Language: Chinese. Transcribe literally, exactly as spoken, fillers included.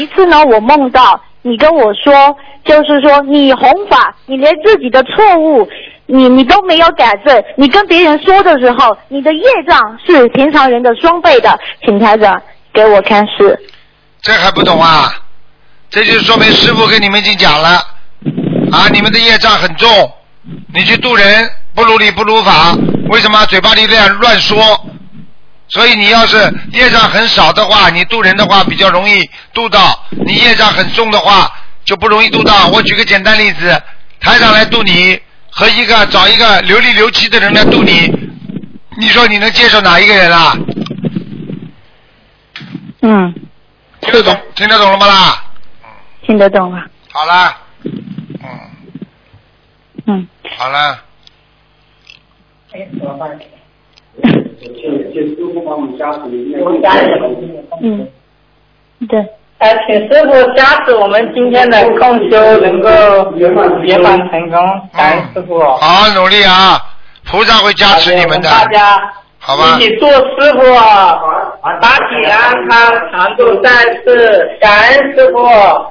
一次呢，我梦到你跟我说，就是说你弘法，你连自己的错误，你你都没有改正，你跟别人说的时候，你的业障是平常人的双倍的，请台长给我看是。 这还不懂啊？这就说明师父跟你们已经讲了啊，你们的业障很重，你去度人不如理不如法，为什么嘴巴里乱乱说？所以你要是业障很少的话，你度人的话比较容易度到，你业障很重的话就不容易度到。我举个简单例子，台长来度你和一个找一个流里流气的人来度你，你说你能接受哪一个人啊？ 嗯， 听得懂听得懂了吗啦？ 听得懂了。 好了，嗯嗯， 好了。 哎，怎么办？请请师傅帮我们加持，我们家人。 嗯，对。 呃，请师傅加持我们今天的共修能够圆满圆满成功，感恩师傅。 好好努力啊，菩萨会加持你们的。 大家好吧。 一起祝师傅法体安康，常驻在世，感恩师傅。